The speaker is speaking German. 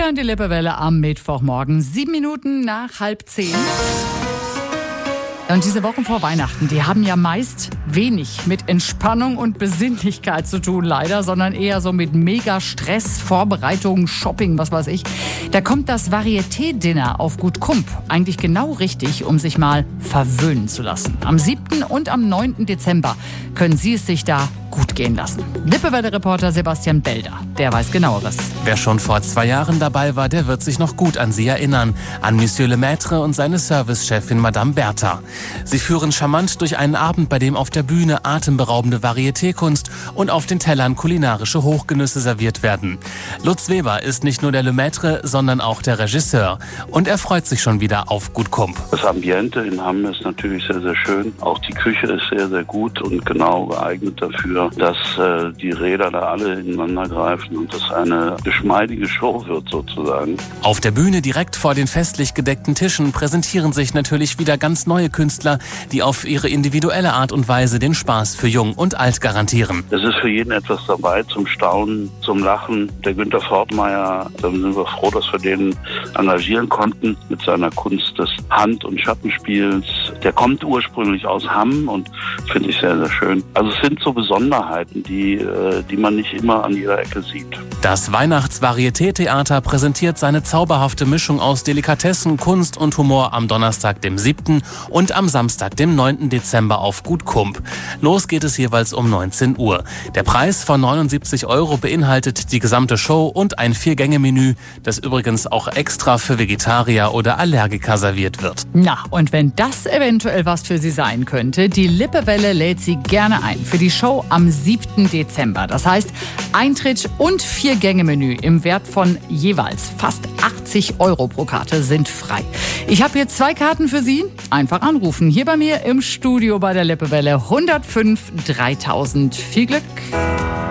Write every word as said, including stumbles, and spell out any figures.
hören die Lippewelle am Mittwochmorgen, sieben Minuten nach halb zehn. Und diese Wochen vor Weihnachten, die haben ja meist wenig mit Entspannung und Besinnlichkeit zu tun, leider, sondern eher so mit mega Stress, Vorbereitungen, Shopping, was weiß ich. Da kommt das Varieté-Dinner auf Gut Kump eigentlich genau richtig, um sich mal verwöhnen zu lassen. Am siebten und am neunten Dezember können Sie es sich da gut gehen lassen. Lippewelle-Reporter Sebastian Belder, der weiß Genaueres. Wer schon vor zwei Jahren dabei war, der wird sich noch gut an Sie erinnern. An Monsieur Lemaitre und seine Servicechefin Madame Bertha. Sie führen charmant durch einen Abend, bei dem auf der Bühne atemberaubende Varieté-Kunst und auf den Tellern kulinarische Hochgenüsse serviert werden. Lutz Weber ist nicht nur der Lemaitre, sondern auch der Regisseur. Und er freut sich schon wieder auf Gut Kump. Das Ambiente in Hamm ist natürlich sehr, sehr schön. Auch die Küche ist sehr, sehr gut und genau geeignet dafür, dass äh, die Räder da alle ineinander greifen und das eine geschmeidige Show wird sozusagen. Auf der Bühne direkt vor den festlich gedeckten Tischen präsentieren sich natürlich wieder ganz neue Künstler, die auf ihre individuelle Art und Weise den Spaß für Jung und Alt garantieren. Es ist für jeden etwas dabei, zum Staunen, zum Lachen. Der Günther Fortmeier, da sind wir froh, dass wir den engagieren konnten mit seiner Kunst des Hand- und Schattenspiels. Der kommt ursprünglich aus Hamm und finde ich sehr, sehr schön. Also es sind so Besonderheiten, die, die man nicht immer an jeder Ecke sieht. Das Weihnachts-Varieté-Theater präsentiert seine zauberhafte Mischung aus Delikatessen, Kunst und Humor am Donnerstag, dem siebten und am Samstag, dem neunten Dezember auf Gut Kump. Los geht es jeweils um neunzehn Uhr. Der Preis von neunundsiebzig Euro beinhaltet die gesamte Show und ein Vier-Gänge-Menü, das übrigens auch extra für Vegetarier oder Allergiker serviert wird. Na, und wenn das eventuell was für Sie sein könnte, die Lippewelle lädt Sie gerne ein für die Show am siebten Dezember. Das heißt, Eintritt und Vier-Gänge-Menü im Wert von jeweils fast achtzig Euro pro Karte sind frei. Ich habe hier zwei Karten für Sie. Einfach anrufen. Hier bei mir im Studio bei der Lippewelle hundertfünf dreitausend. Viel Glück!